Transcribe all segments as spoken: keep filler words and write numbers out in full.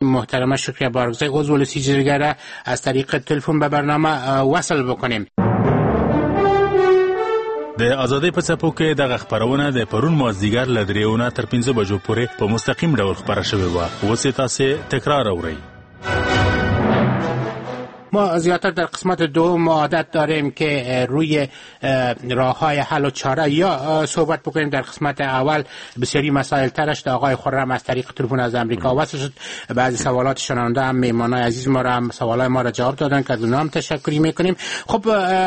محترمه شکریه بارگزای عضو ولسی جرگه را از طریق تلفن به برنامه وصل بکنیم. د آزادۍ په څپو کې دغه خپرونه د پرون مازدیګر له درېونه تر پنځه بجو پورې په مستقیم ډول خپره شوې وه. اوس یې تاسې تکرار اورئ. ما زیادتر در قسمت دوم عادت داریم که روی راه‌های حل و چاره یا صحبت بکنیم. در قسمت اول بسیاری مسائل ترش آقای خرم از طریق تلفن از امریکا وصل شد. بعضی سوالات شنونده هم میهمانای عزیز ما را هم سوالای ما را جواب دادن که از اونها هم تشکری میکنیم. خب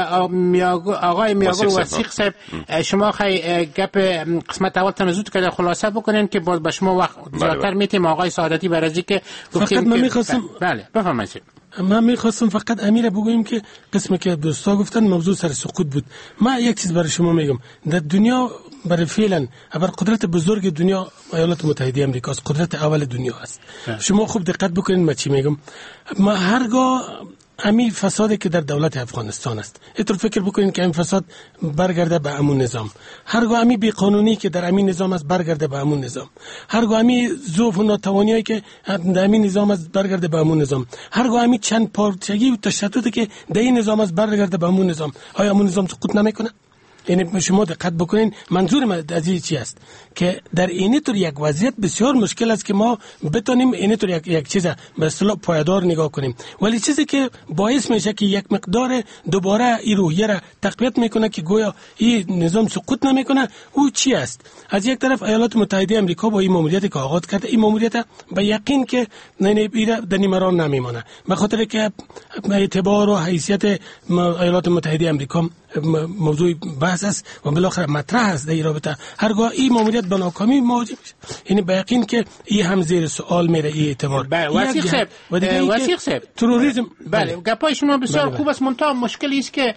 آقای میاگل وثیق صاحب، شما خیلی گپ قسمت اول تنزود که خلاصه بکنین که باز به شما وقت زیادتر میتیم. آقای سعادتی برازی که فقط من میخواستم بله بفرمایید. من میخواستم فقط امیر بگویم که قسمی که دوستا گفتن موضوع سر سقوط بود. من یک چیز برای شما میگم. در دنیا برای فعلا ابر قدرت بزرگ دنیا ایالات متحده آمریکا است، قدرت اول دنیا است. شما خوب دقت بکنید من چی میگم. ما هرگاه امی فسادی که در دولت افغانستان است، اینطور فکر بکنین که این فساد برگرده به امون نظام. هرگاه امی بی قانونی که در امین نظام است برگرده به امون نظام. هرگاه امی ضعف و ناتوانیایی که در امین نظام است برگرده به امون نظام. هرگاه امی چند پارچگی و تشددی که در این نظام است برگرده به امون نظام. آیا امون نظام سقوط نمیکنه؟ یعنی شما دقت بکنین منظور من از این چی است که در اینی طور یک وضعیت بسیار مشکل است که ما بتونیم اینی طور یک, یک چیز به اصطلاح پایدار نگاه کنیم. ولی چیزی که باعث میشه که یک مقدار دوباره این روحیه را تقویت میکنه که گویا این نظام سقوط نمیکنه، او چی است؟ از یک طرف ایالات متحده آمریکا با این ماموریتی که آغاز کرده، این ماموریت به یقین که نه در نیمران نمیمونه، به خاطر که اعتبار و حیثیت ایالات متحده آمریکا موضوع بحث است و بالاخره مطرح است در این رابطه. هرگاه این ماموریت به ناکامی مواجه میشه، یعنی به یقین که این هم زیر سوال میره این اعتبار. وثیق صاحب، وثیق صاحب تروریسم بله گپای شما بسیار خوب است، منتها مشکلی است که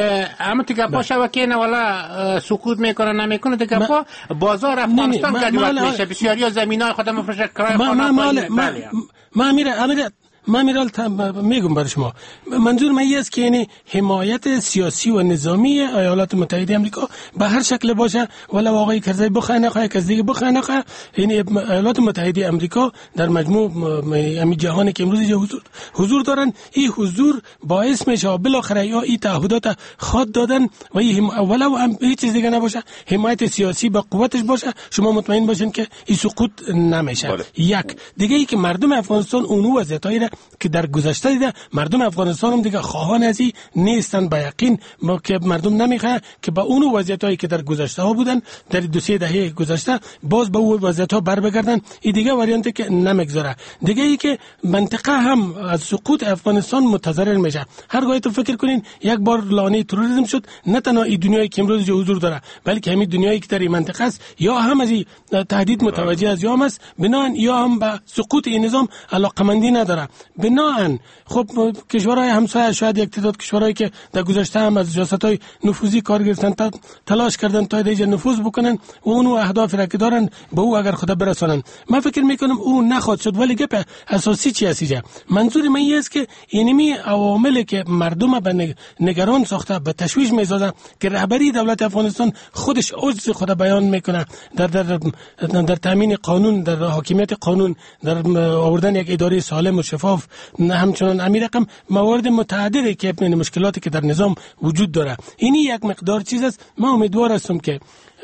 اما تو گپا شبکه نه والا سقوط میکنه نمیکنه. تو گپا بازار افغانستان گدوات میشه، بسیاری زمینای خودم مفروشه کرای خانه. بله ما میره امیر من میرال میگم برای شما، منظور من است که یعنی حمایت سیاسی و نظامی ایالات متحده آمریکا به هر شکل باشه، ولی آقای کرزی بخواه نخواه کس دیگه بخواه نخواه، یعنی ایالات متحده آمریکا در مجموع امی جهانی که امروز حضور حضور دارن، این حضور باعث میشه بالاخره یا این تعهدات خود دادن و این ولو هم هیچ چیز دیگه نباشه، حمایت سیاسی با قوتش باشه، شما مطمئن باشین که این سقوط نمیشه. یک دیگه ای که مردم افغانستان اون وضعیتایی که در گذشته دیده، مردم افغانستان هم دیگه خواهان ازی نیستن، به یقین ما که مردم نمیخواه که با اون وضعیتایی که در گذشته ها بودن در دو سه دهه گذشته باز به اون وضعیت ها بر بگردن. این دیگه واریانتی که نمیگذاره. دیگه ای که منطقه هم از سقوط افغانستان متضرر میشه. هرگاه تو فکر کنین یک بار لانه تروریسم شد، نه تنها این دنیایی که امروز حضور داره بلکه همین دنیایی که در این منطقه است یا هم از تهدید متوجه از یا هم است بنان یا هم به سقوط این نظام علاقمندی نداره. بناهن خب کشورهای همسایه شاید یک تعداد کشورهایی که در گذشته هم از سیاست‌های نفوذی کار گرفتن تا تلاش کردن تا دیگه نفوذ بکنن و اون اهداف را که دارن به او اگر خدا برسانن، من فکر میکنم او نخواد شد. ولی گپ اساسی چی است؟ منظور من این است که اینمی عواملی که مردم به نگران ساخته به تشویش میسازه که رهبری دولت افغانستان خودش عجز خود بیان میکنه در در در تامین قانون، در حاکمیت قانون، در آوردن یک اداره سالم و شفاف، همچنان امیر رقم موارد متعددی که مشکلاتی که در نظام وجود داره. اینی یک مقدار چیز است. من امیدوار هستم که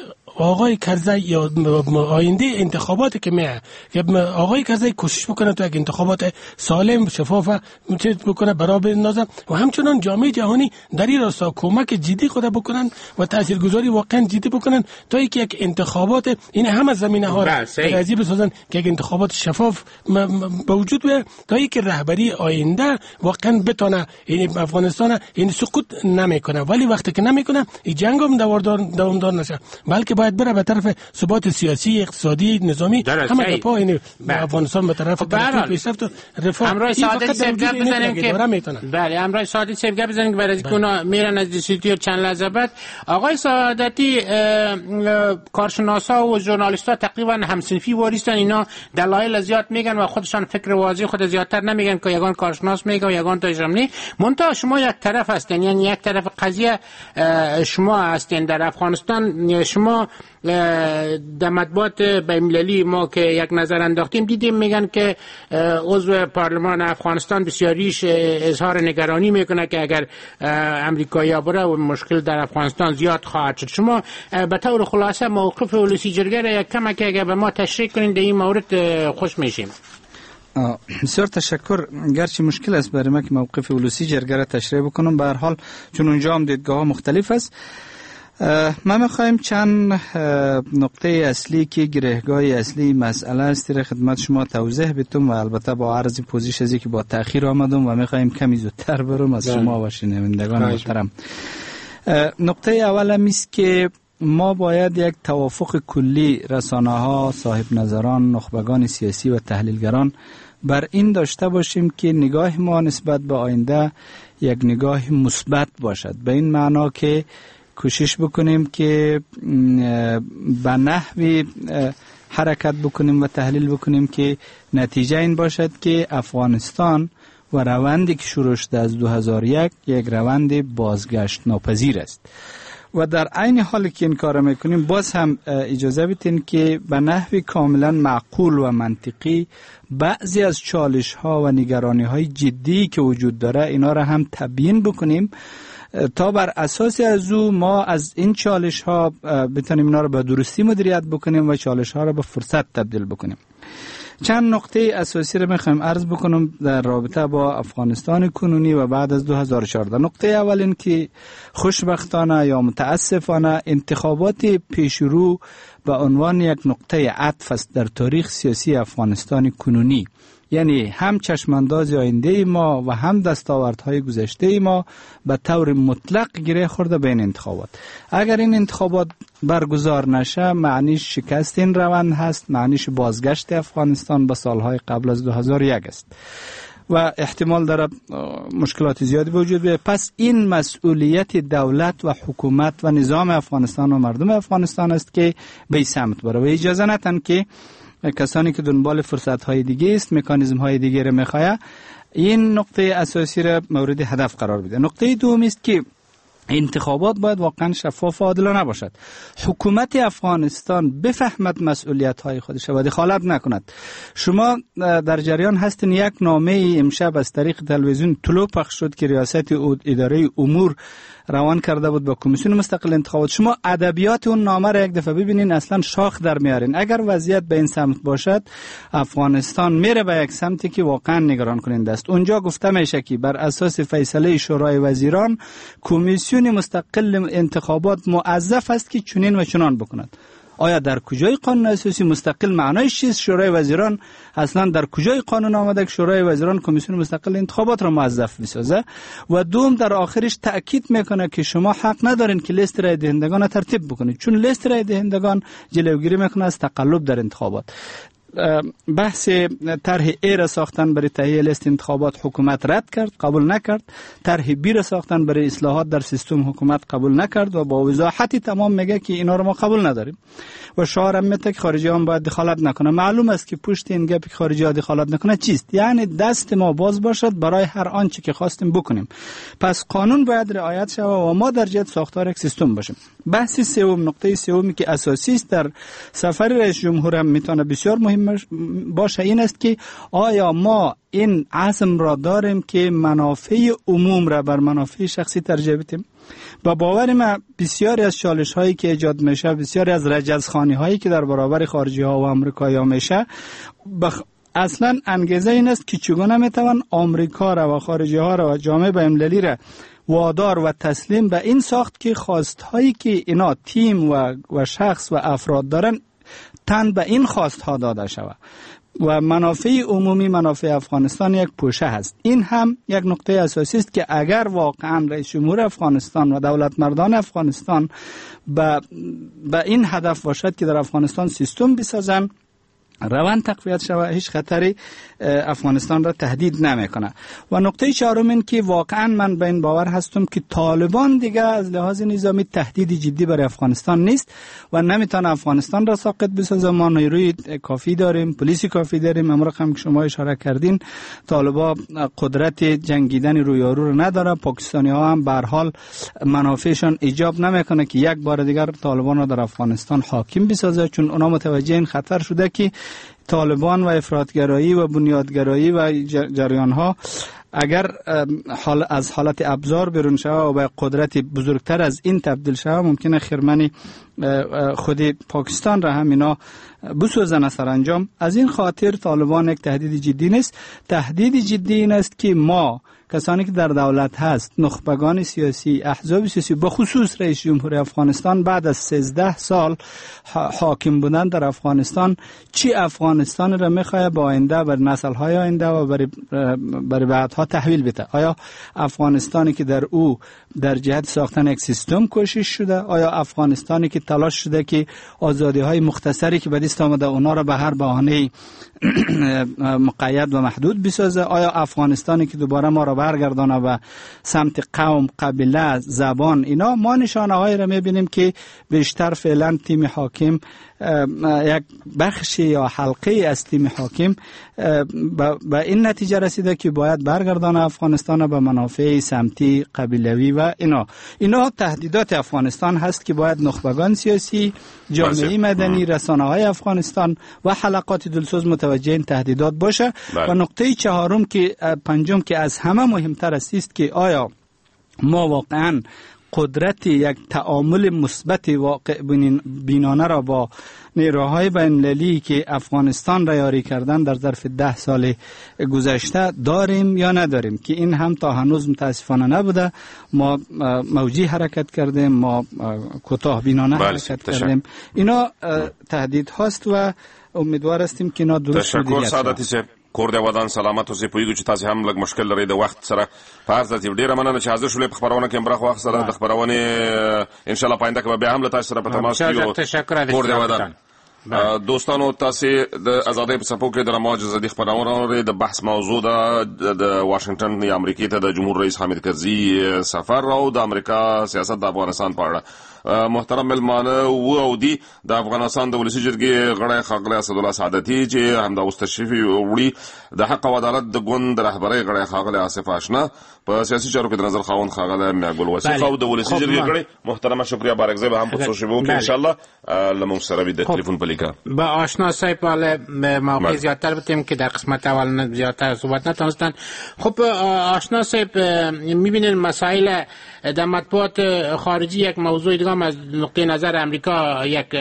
آقای کرزی یا آینده انتخاباتی که میه که آقای کرزی کوشش بکنه تو یک انتخابات سالم شفاف چیز بکنه برابر نازه و همچنان جامعه جهانی در این راستا کمک جدی خود بکنن و تاثیرگذاری واقعا جدی بکنن تا اینکه یک انتخابات این همه زمینه ها را راضی بسازن که یک انتخابات شفاف به وجود بیاد تا اینکه رهبری آینده واقعا بتونه این افغانستان این سقوط نمیکنه. ولی وقتی که نمیکنه این جنگ هم دوامدار نشه بلکه باید بره به طرف ثبات سیاسی، اقتصادی، نظامی، همه پا این افغانستان به طرف ترقی پیشرفت و رفاه. امروز سعادت صاحب گپ بزنیم که بله امروز سعادت صاحب گپ بزنیم که برای اینکه اونا میرن از دیسیتیو چند لحظه بعد. آقای سعادتی، کارشناسا و ژورنالیستا تقریبا همسنفی واریستن، اینا دلایل زیاد میگن و خودشان فکر واضح خود زیادتر نمیگن که یگان کارشناس میگه و یگان تجربه. منتها شما یک طرف هستین، یعنی یک طرف قضیه شما هستین در افغانستان. شما در مطبوعات بین‌المللی ما که یک نظر انداختیم دیدیم میگن که عضو پارلمان افغانستان بسیاریش اظهار نگرانی میکنه که اگر امریکایی‌ها بره و مشکل در افغانستان زیاد خواهد شد. شما به طور خلاصه موقف ولسی جرگه را یک کم که اگر به ما تشریح کنین در این مورد خوش میشیم. بسیار تشکر. گرچه مشکل است برای من که موقف ولسی جرگه را تشریح بکنم، به هر حال چون اونجا هم دیدگاه ها مختلف است، ما میخوایم چند نقطه اصلی که گرهگاه اصلی مسئله است را خدمت شما توضیح بدم و البته با عرض پوزش ازی که با تأخیر آمدم و میخوایم کمی زودتر برم از شما و شنوندگان محترم. نقطه اول هم است که ما باید یک توافق کلی رسانه ها، صاحب نظران، نخبگان سیاسی و تحلیلگران بر این داشته باشیم که نگاه ما نسبت به آینده یک نگاه مثبت باشد، به این معنا که کوشش بکنیم که به نحوی حرکت بکنیم و تحلیل بکنیم که نتیجه این باشد که افغانستان و روندی که شروع شده از دو هزار و یک یک روند بازگشت ناپذیر است و در عین حالی که این کار میکنیم باز هم اجازه بدین که به نحوی کاملا معقول و منطقی بعضی از چالش ها و نگرانی های جدی که وجود داره اینا را هم تبیین بکنیم تا بر اساس از او ما از این چالش ها بتونیم اینا را به درستی مدیریت بکنیم و چالش ها را به فرصت تبدیل بکنیم. چند نقطه اساسی را میخوایم عرض بکنم در رابطه با افغانستان کنونی و بعد از دو هزار و چهارده. نقطه اول این که خوشبختانه یا متاسفانه انتخابات پیشرو به عنوان یک نقطه عطف است در تاریخ سیاسی افغانستان کنونی، یعنی هم چشمانداز آینده ما و هم دستاوردهای گذشته ما به طور مطلق گره خورده به این انتخابات. اگر این انتخابات برگزار نشه معنیش شکست این روند هست، معنیش بازگشت افغانستان به سالهای قبل از دو هزار و یک است و احتمال داره مشکلات زیادی وجود بیاید. پس این مسئولیت دولت و حکومت و نظام افغانستان و مردم افغانستان است که به سمت بره و اجازه ندن که کسانی که دنبال فرصت‌های دیگه است، مکانیزم‌های دیگه را می‌خواه، این نقطه اساسی را مورد هدف قرار بده. نقطه دوم است که انتخابات باید واقعا شفاف و عادلانه باشد. حکومت افغانستان بفهمد مسئولیت‌های خودش و دخالت نکند. شما در جریان هستین یک نامه امشب از طریق تلویزیون طلوع پخش شد که ریاست اداره امور روان کرده بود با کمیسیون مستقل انتخابات. شما ادبیات اون نامه را یک دفعه ببینین، اصلا شاخ در میارین. اگر وضعیت به این سمت باشد افغانستان میره به یک سمتی که واقعا نگران کننده است. اونجا گفته میشه که بر اساس فیصله شورای وزیران کمیسیون مستقل انتخابات موظف است که چنین و چنان بکند. آیا در کجای قانون اساسی مستقل معنایش چیست؟ شورای وزیران اصلا در کجای قانون آمده که شورای وزیران کمیسیون مستقل انتخابات را موظف بسازه؟ و دوم در آخرش تأکید میکنه که شما حق ندارین که لیست رای دهندگان را ترتیب بکنید، چون لیست رای دهندگان جلوگیری میکنه از تقلب در انتخابات. بحث طرح ای را ساختن برای تهیه لیست انتخابات حکومت رد کرد، قبول نکرد. طرح بی را ساختن برای اصلاحات در سیستم حکومت قبول نکرد و با وضاحتی تمام میگه که اینا رو ما قبول نداریم و شعار هم میده که خارجی هم باید دخالت نکنه. معلوم است که پشت این گپ که خارجی ها دخالت نکنه چیست؟ یعنی دست ما باز باشد برای هر آنچه که خواستیم بکنیم. پس قانون باید رعایت شود و ما در جهت ساختار یک سیستم باشیم. بحث سوم، نقطه سومی که اساسی است در سفر رئیس جمهور هم میتونه بسیار مهم باشه این است که آیا ما این عزم را داریم که منافع عموم را بر منافع شخصی ترجیح بدیم؟ با باور ما بسیاری از چالش هایی که ایجاد میشه، بسیاری از رجزخوانی هایی که در برابر خارجی ها و آمریکایی ها میشه، بخ... اصلا انگیزه این است که چگونه میتوان آمریکا را و خارجی ها را و جامعه بین‌المللی را وادار و تسلیم به این ساخت که خواست هایی که اینا تیم و, و شخص و افراد دارن تن به این خواست ها داده شود و منافع عمومی، منافع افغانستان یک پوشه هست. این هم یک نقطه اساسی است که اگر واقعا رئیس جمهور افغانستان و دولت مردان افغانستان به به این هدف باشد که در افغانستان سیستم بسازن روند تقویت شود هیچ خطری افغانستان را تهدید نمیکنه. و نکته چهارم این که واقعا من به این باور هستم که طالبان دیگه از لحاظ نظامی تهدید جدی برای افغانستان نیست و نمیتونه افغانستان را ساقط بسازه. ما نیروی کافی داریم، پلیس کافی داریم. امروز هم که شما اشاره کردین طالبا قدرت جنگیدن روی یارو رو نداره. پاکستانی ها هم به هر حال منافعشان ایجاب نمیکنه که یک بار دیگر طالبان را در افغانستان حاکم بسازه، چون اونا متوجه این خطر شده که طالبان و افراطگرایی و بنیادگرایی و جریان ها اگر حال از حالت ابزار بیرون شود و به قدرت بزرگتر از این تبدیل شود، ممکنه خرمن خود پاکستان را هم اینا بسوزن سرانجام. از این خاطر طالبان یک تهدید جدی نیست. تهدید جدی این است که ما کسانی که در دولت هست، نخبگان سیاسی، احزاب سیاسی، به خصوص رئیس جمهور افغانستان بعد از سیزده سال حاکم بودن در افغانستان، چی افغانستان را میخواه با آینده بر نسل‌های آینده و بر بر بعدها تحویل بده؟ آیا افغانستانی که در او در جهت ساختن یک سیستم کوشش شده؟ آیا افغانستانی که تلاش شده که آزادی‌های مختصری که به دست آمده اونا را به هر بهانه‌ای مقید و محدود بسازه؟ آیا افغانستانی که دوباره ما را برگردانه و سمت قوم، قبیله، زبان اینا؟ ما نشانه هایی را میبینیم که بیشتر فعلا تیم حاکم یک بخشی یا حلقه از تیم حاکم به این نتیجه رسیده که باید برگردانه افغانستان به منافع سمتی، قبیلوی و اینا. اینا تهدیدات افغانستان هست که باید نخبگان سیاسی، جامعه مدنی، رسانه های افغانستان و حلقات دلسوز متوجه این تهدیدات باشه. و نقطه چهارم که پنجم که از همه مهمتر است که آیا ما واقعا قدرت یک تعامل مثبت واقع بینانه را با نیروهای بین‌المللی که افغانستان را یاری کردن در ظرف ده سال گذشته داریم یا نداریم، که این هم تا هنوز متاسفانه نبوده. ما موجی حرکت کردیم، ما کوتاه بینانه حرکت کردیم. اینا تهدید هاست و امیدوار هستیم که اینا درست مدیریت شود. کور دی ودان سلامت اوسې پوهیږو چې تاسو هم لږ مشکل لرئ د وخت سره په هر ځای ډېره مننه چې حاضر شولې په خپرونه کې برخه واخیستله. د خپرونې انشاءالله پاینده کې به بیا هم له تاسو سره په تماس کیو. کور دی ودان دوستانو، تاسو د آزادۍ په څپو کې د رماج زدي خپرونه لرئ. د بحث موضوع ده د واشنگټن یا امریکې ته د جمهور رئیس حامد کرزي سفر او د امریکا سیاست د افغانستان په اړه. محترم ملمانه و او دی د افغانستان د ولسی جرګې غړی ښاغلی اسدالله سعادتي چې همدا اوس تشریف وړي، د حق او عدالت د ګوند د رهبرۍ غړی ښاغلی آصف آشنا، په سیاسي چارو کې د نظر خاوند ښاغلی میاګل وصیف او د ولسی جرګې غړی محترمه شکریه بارکزی به هم په څو شیبو کې انشاءالله له موږ سره وي د تلیفون په لیکه. با آشنا صاحب حالا موقع زیادتر بتیم که در قسمت اول زیادتر صحبت نتونستن. خب آشنا صاحب میبینید مسائل در مطبوعات خارجی یک موضوع دیگه از نقطه نظر امریکا، یک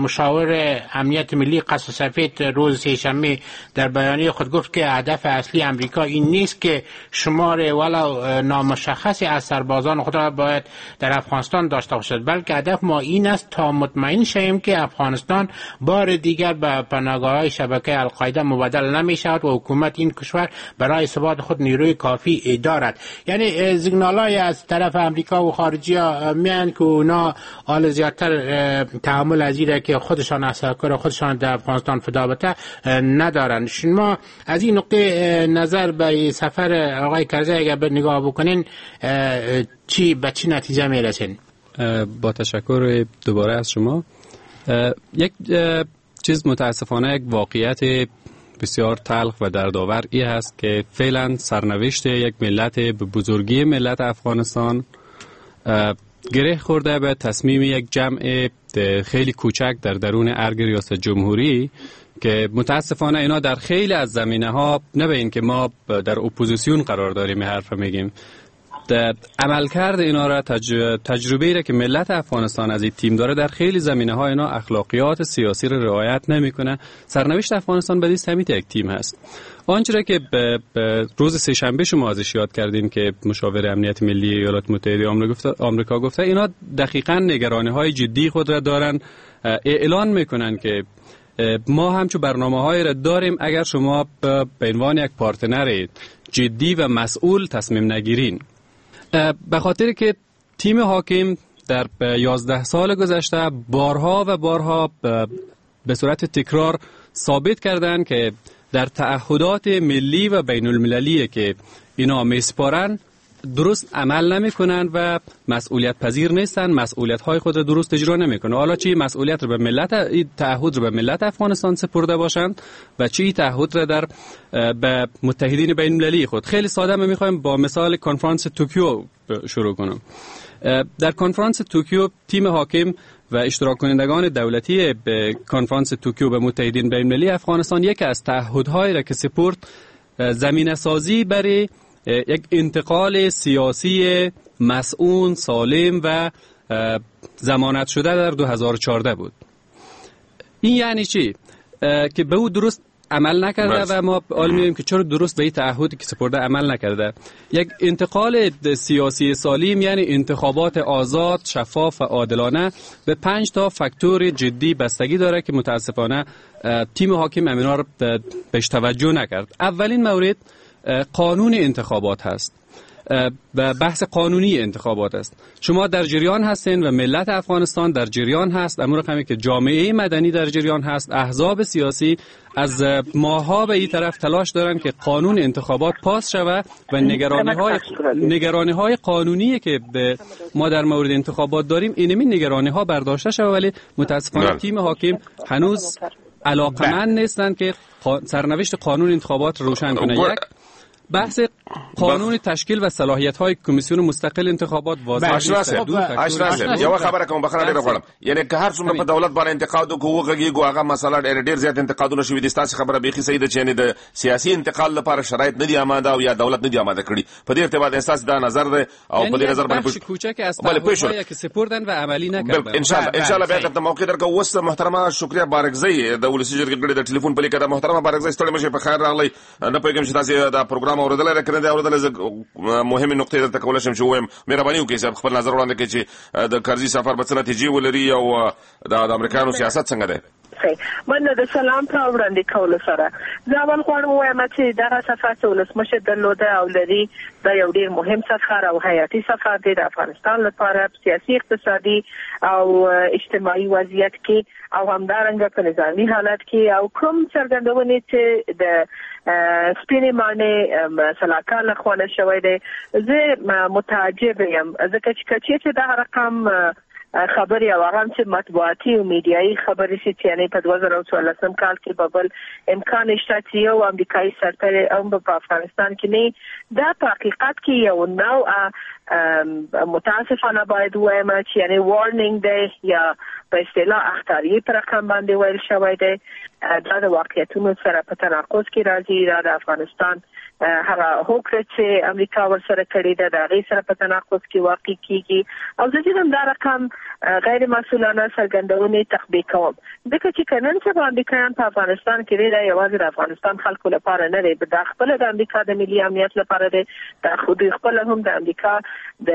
مشاور امنیت ملی قصر سفید روز سه‌شنبه در بیانیه خود گفت که هدف اصلی امریکا این نیست که شمار ولو نامشخصی از سربازان خود را باید در افغانستان داشته باشد، بلکه هدف ما این است تا مطمئن شویم که افغانستان بار دیگر به پناهگاه‌های شبکه القاعده مبدل نمی شود و حکومت این کشور برای ثبات خود نیروی کافی دارد. یعنی سیگنال‌های از طرف امریکا و خارجی ها میان که اونا حال زیادتر تحمل از ایره که خودشان اساکر خودشان در افغانستان فدا بده ندارن. شما از این نقطه نظر به سفر آقای کرزی اگر به نگاه بکنین چی به چی نتیجه میرسین؟ با تشکر دوباره از شما. یک چیز متاسفانه یک واقعیت بسیار تلخ و دردآور ای هست که فعلا سرنوشت یک ملت به بزرگی ملت افغانستان گره خورده به تصمیم یک جمع خیلی کوچک در درون ارگ ریاست جمهوری که متاسفانه اینا در خیلی از زمینه ها، نه به این که ما در اپوزیسیون قرار داریم حرف میگیم، در عملکرد اینا را تج... تجربه ای را که ملت افغانستان از این تیم داره در خیلی زمینه ها اینا اخلاقیات سیاسی را رعایت نمیکنه. سرنوشت افغانستان به دست یک تیم هست. آنچه را که به روز سه شنبه شما ازش یاد کردین که مشاور امنیت ملی ایالات متحده آمریکا گفته، اینا دقیقاً نگرانی‌های جدی خود را دارن، اعلان میکنن که ما همچون برنامه‌های را داریم اگر شما به عنوان یک پارتنر جدی و مسئول تصمیم نگیرین. به خاطر که تیم حاکم در یازده سال گذشته بارها و بارها به صورت تکرار ثابت کردن که در تعهدات ملی و بین المللی که اینا میسپارن درست عمل نمی کنن و مسئولیت پذیر نیستن، مسئولیت های خود را درست اجرا نمی کنن. حالا چی مسئولیت رو به ملت، تعهد رو به ملت افغانستان سپرده باشند و چی تعهد را در به متحدین بین المللی خود. خیلی ساده می خوایم با مثال کنفرانس توکیو شروع کنم. در کنفرانس توکیو تیم حاکم و اشتراک کنندگان دولتی به کنفرانس توکیو به متحدین بین المللی افغانستان یکی از تعهدهای را که سپرد زمینه سازی برای یک انتقال سیاسی مسئول، سالم و ضمانت شده در دو هزار و چهارده بود. این یعنی چی؟ که به او درست عمل نکرده بس. و ما حال می‌بینیم که چرا درست به این تعهدی که سپرده عمل نکرده. یک انتقال سیاسی سالم یعنی انتخابات آزاد، شفاف و عادلانه به پنج تا فاکتور جدی بستگی داره که متاسفانه تیم حاکم امینا رو بهش توجه نکرد. اولین مورد قانون انتخابات هست و بحث قانونی انتخابات است. شما در جریان هستین و ملت افغانستان در جریان هست، امور رقمی که جامعه مدنی در جریان هست، احزاب سیاسی از ماها به این طرف تلاش دارن که قانون انتخابات پاس شود و نگرانی های نگرانی های قانونی که ما در مورد انتخابات داریم اینمی نگرانی ها برداشته شود، ولی متاسفانه تیم حاکم هنوز علاقمند نیستن که سرنوشت قانون انتخابات روشن کنه. یک بحث قانون تشکیل و صلاحیت‌های کمیسیون مستقل انتخابات واضح است. اشراف یو خبره کوم بخره ډیر غواړم، یعنی که هر څومره په دولت باندې انتقاد وکړو غږیږو هغه مسله ډیر ډیر زیات انتقادونه شوي دي. تاسو خبره به صحیح ده چې نه د سیاسي انتقال لپاره شرایط نه دي آماده او یا دولت نه دي آماده کړي. په دې ارتباط احساس دا نظر ده او په دې نظر باندې کوچک استفاده که سپوردن و عملی نکردن. ان شاء الله ان شاء الله بیا ته موقع درکو. وس محترمه شکریہ بارکزی د ولسی جرګې د ټلیفون په لیکه د محترمه بارکزی ستړي مشه په خیر راغلی. نه پېږم چې تاسو دا پروګرام اوریدل راکړه اوریدل مهمه نقطه درته کولای شم چې وایم. مهرباني وکړئ چې خپل نظر وړاندې کړئ چې د کرزي سفر په څه نتیجې ولري او د امریکایانو سیاست څنګه دی. من د سلام په وړاندې کول سره ځوان غواړم وایم چې دا سفر چې ولسمشر درلوده او لري دا یو ډیر مهم سفر او حیاتي سفر دی د افغانستان لپاره سیاسي، اقتصادي او اجتماعي وضعیت کې او همدارنګه په نظامی حالت کې او کوم څرګندونې چې د سپینې معنی سلاکان لخوا شوی دی. زه متعجب یم ځکه چې کچې چې دا رقم خبري او هغه چې مطبوعاتي او میډیایي خبري چې یعنی په دوه زره څوارلسم کال کې په بل امکان شته چې یو امریکایي سرتر او په افغانستان کې نه دا په حقیقت کې یو نوع متاسفانه باید وایم چې یعنی وارنینګ دی یا په اصطلاح اختیاري پر رقم باندې ویل شوی دی. دا د واقعیتونو سره په تناقض کې راځي. دا د افغانستان هغه هوکړه چې امریکا ورسره کړې ده د هغې سره په تناقض کې واقع کیږي او زه چې دا رقم غیر مسؤلانه څرګندونې تطبیق کوم ځکه چې کنن چې امریکایان په افغانستان کې دی یوازې د افغانستان خلکو لپاره نه دی، د خپل د امریکا د ملي امنیت لپاره دی، د خودي خپل هم د امریکا د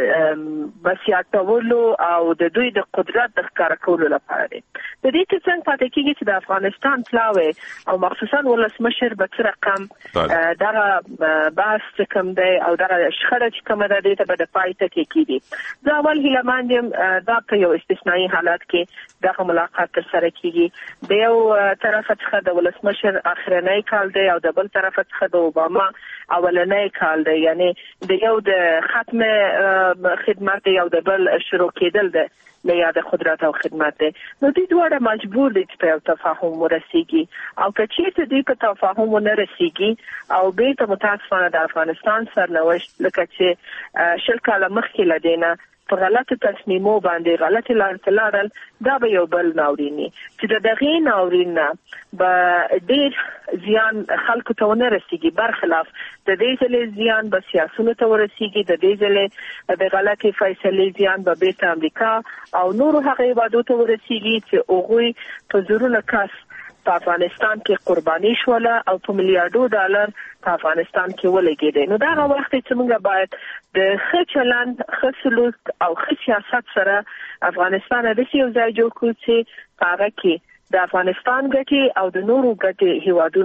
بسیاتولو او د دوی د قدرت د ښکار کولو لپاره دی. د دې کې څنګه پاتې کیږي چې د افغانستان پلاوي او مخصوصا ولسمشر به څه رقم دا بحث کوم دی او دا شخړه چې کومه ده د په پای ته کې کیږي. دا اول هیلمان دي دا په یو استثنایی حالت کې دا ملاقات تر سره کیږي. د یو طرف څخه د ولسمشر اخرنۍ کال دی او د بل طرف څخه د اوباما اولنۍ کال دی، یعنی د یو د ختم خدمت یو د بل شروع کېدل دی له یاد قدرت او خدمت دی. نو دوی دواړه مجبور دي چې په تفاهم ورسیږي او که چیرته دوی په تفاهم ونه رسیږي او به ته متاسفانه د افغانستان سرنوشت لکه چې شل کاله مخکې لدینه په غلطو تصمیمو باندې غلطي لار تلل دا به یو بل ناورینی چې د دغې ناورین به ډیر زیان خلکو ته ونه رسیږي، برخلاف د دې ځلې زیان به سیاسونو ته ورسیږي، د دې ځلې د غلطي فیصلې زیان به بیرته امریکا او نورو هغه هیوادو ته ورسیږي چې هغوی په زرونه کس په افغانستان کې قرباني شوله او په میلیارډو ډالر په افغانستان کې ولګېدل. نو دا هغه وخت چې موږ باید د ښه چلند، ښه سلوک او ښه سیاست سره افغانستان د یو ځای جوړ کړو چې هغه کې د افغانستان ګټې او د نورو ګټې هیوادونه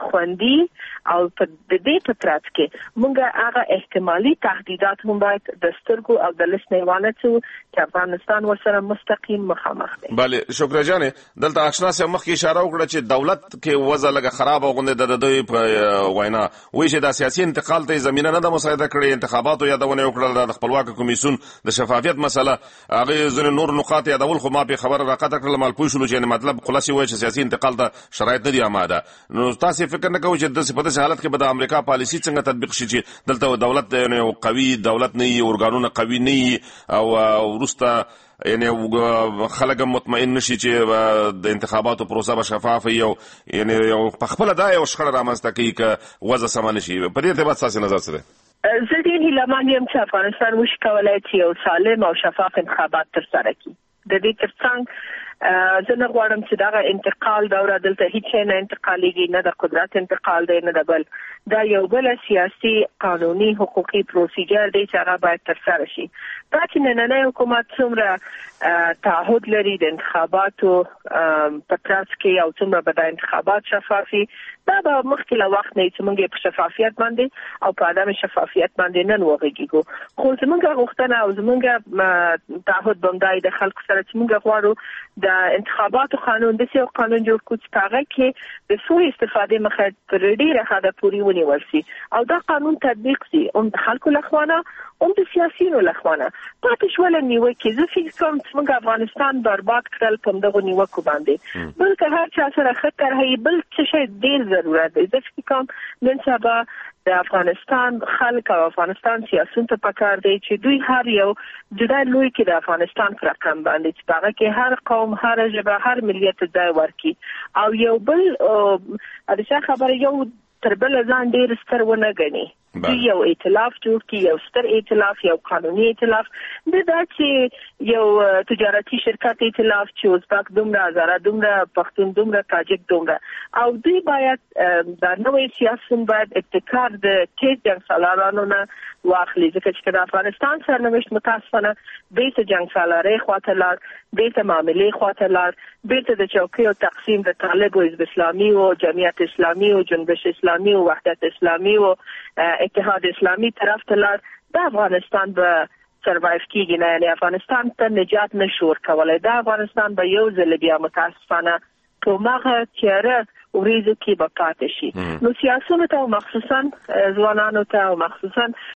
خوندي او په دې په ترڅ کې موږ هغه احتمالي تهدیدات هم باید د سترګو او د لسنې وانه چې افغانستان ورسره مستقیم مخامخ دی. بله شکر جان دلته آشنا سره مخ کې اشاره وکړه چې دولت کې وضع لګه خراب او غونډه د دوی په وینا وایي چې د سیاسي انتقال ته زمينه نه د مساعده کړې انتخاباتو یادونه وکړه د خپلواک کمیسیون د شفافیت مسله هغه ځنه نور نقاط یادول خو ما په خبره راقته کړل مال پوه شو چې مطلب خلاصي وایي چې سیاسي انتقال ته شرایط نه دي آماده. نو تاسو فکر نه کوئ چې د صفته حالت کې به د امریکا پالیسي څنګه تطبیق شي چې دلته دولت یو قوي دولت نه وي اورګانونه قوي نه او ورسته یعنی خلک مطمئن نشي چې د انتخاباتو پروسه به شفاف وي او یعنی یو په خپل دا یو شخړه رامنځته کوي که وضع سم نشي. په دې ارتباط تاسو نظر څه دی؟ زه ډېر هیله یم چې افغانستان وشي کولای چې یو سالم او شفاف انتخابات ترسره کړي. د دې ترڅنګ زه نه غواړم چې دا انتقال دوره دلته هیڅ نه انتقالېږي، نه د قدرت انتقال دی نه د بل دا یو بل سیاسي قانوني حقوقي پروسیجر دی چې هغه باید ترسره شي. دا چې نننی حکومت څومره تعهد لري د انتخاباتو په ترڅ کې او څومره به د انتخابات شفافي دا به مخکې له وخت نه چې موږ په شفافیت باندې او په عدم شفافیت باندې نن وغږیږو. خو زموږ غوښتنه او زموږ تعهد بمدای د خلکو سره چې موږ غواړو د انتخاباتو قانون د سیو قانون جوړ کړو چې هغه کې د سوء استفادې مخه پر ډیره حد پورې ونیول شي او دا قانون تطبیق شي هم د خلکو لخوانه هم د سیاسيونو لخوانه. پاتې شول نیوکې زه فکر کوم چې موږ افغانستان برباد کړل په دغه نیوکو باندې بلکې هر چا سره خطر هي بل څه شي ډیر ضرورت دی. زه فکر کوم نن سبا د افغانستان خلک او افغانستان سیاسيون ته پکار دی چې دوی هر یو جدا لوی کې د افغانستان پر رقم باندې چې هغه کې هر قوم هر ژبه هر ملیت ځای ورکي او یو بل د څه خبره یو تر بل ځان ډیر ستر ونه غني. یو ائتلاف جوړ کی یو ستر ائتلاف یو قانوني ائتلاف د دا چې یو تجارتي شرکت ائتلاف چې ازبک دومره هزاره دومره پښتون دومره تاجک دومره او دوی باید د نوې سیاست باید ابتکار د تیز جنگ سالارانو نه واخلي ځکه چې د افغانستان سرنوشت متاسفانه بیت جنگ سالاري خواته لار بیت معاملې خواته لار بیت د چوکۍ او تقسیم د طالب او حزب اسلامي او جمعیت اسلامي او جنبش اسلامي او وحدت اسلامي او اتحاد اسلامي طرف ته لار د افغانستان به سروایو کیږي نه. یعنی افغانستان ته نجات نشور کولای. د افغانستان به یو ځل بیا متاسفانه په ماغه تیاره ورېځو کې به پاتې شي. نو سیاسيونو ته مخصوصا ځوانانو ته او مخصوصا